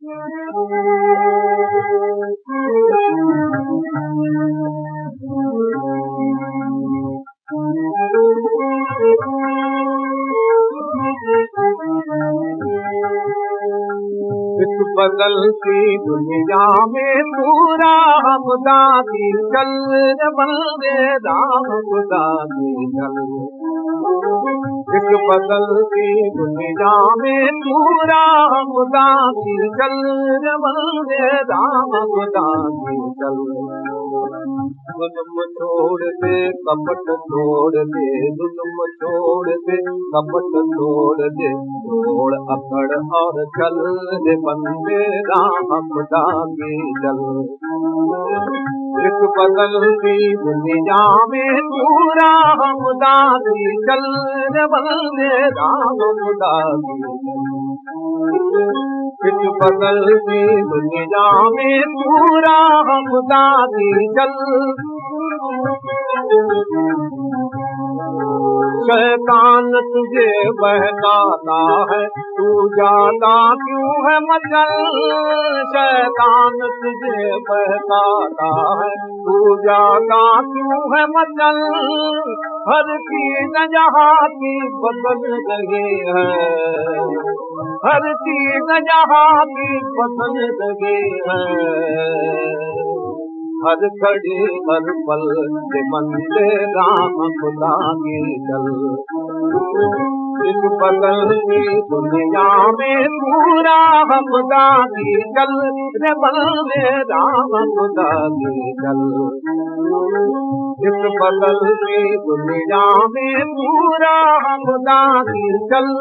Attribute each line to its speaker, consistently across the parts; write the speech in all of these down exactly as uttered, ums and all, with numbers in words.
Speaker 1: इस बदलती दुनिया में पूरा खुदा की चल बंदे राम खुदा की चल। इस बदलती दुनिया में पूरा खुदा की चल बंदे राम खुदा की चल। जुल्म छोड़ दे कपट छोड़ दे, जुल्म छोड़ दे कपट छोड़ दे, छोड़ अकड़ और चल दे बंदे राम खुदा की चल। इस बदलती दुनिया में पूरा खुदा की चल बंदे राम खुदा की चल। इस बदलती दुनिया में पूरा खुदा की चल। शैतान तुझे बहकाता है, तू जाता क्यों है मचल। शैतान तुझे बहकाता है, तू जाता क्यों है मचल। हर चीज जहाँ की बदल रही है, हर चीज जहाँ की बदल रही है। हर घड़ी हर पल से बंदे राम खुदा की चल। इस बदलती दुनिया में पूरा खुदा की चल रे बंदे राम खुदा की चल। इस बदलती दुनिया में पूरा खुदा की चल।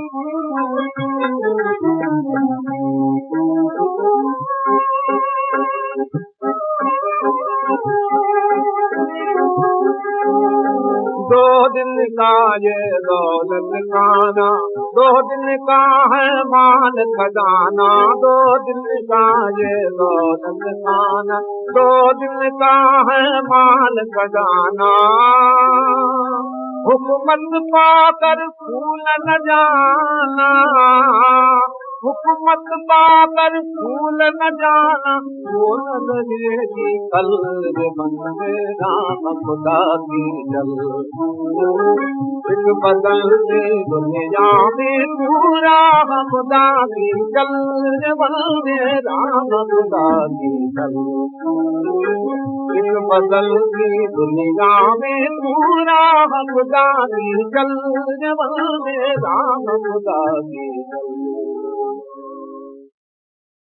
Speaker 1: दो दिन का ये दौलत खाना, दो दिन का है माल खजाना। दो दिन का ये दौलत खाना, दो दिन का है माल खजाना। हुकूमत पाकर फूल न जाना, हुकूमत पाकर फूल न जाना। वो न लगेगी कल बंदे राम खुदा की चल। इस बदलती दुनिया में पूरा खुदा की चल बंदे राम खुदा की चल। इस बदलती दुनिया में पूरा खुदा की चल बंदे राम खुदा की चल।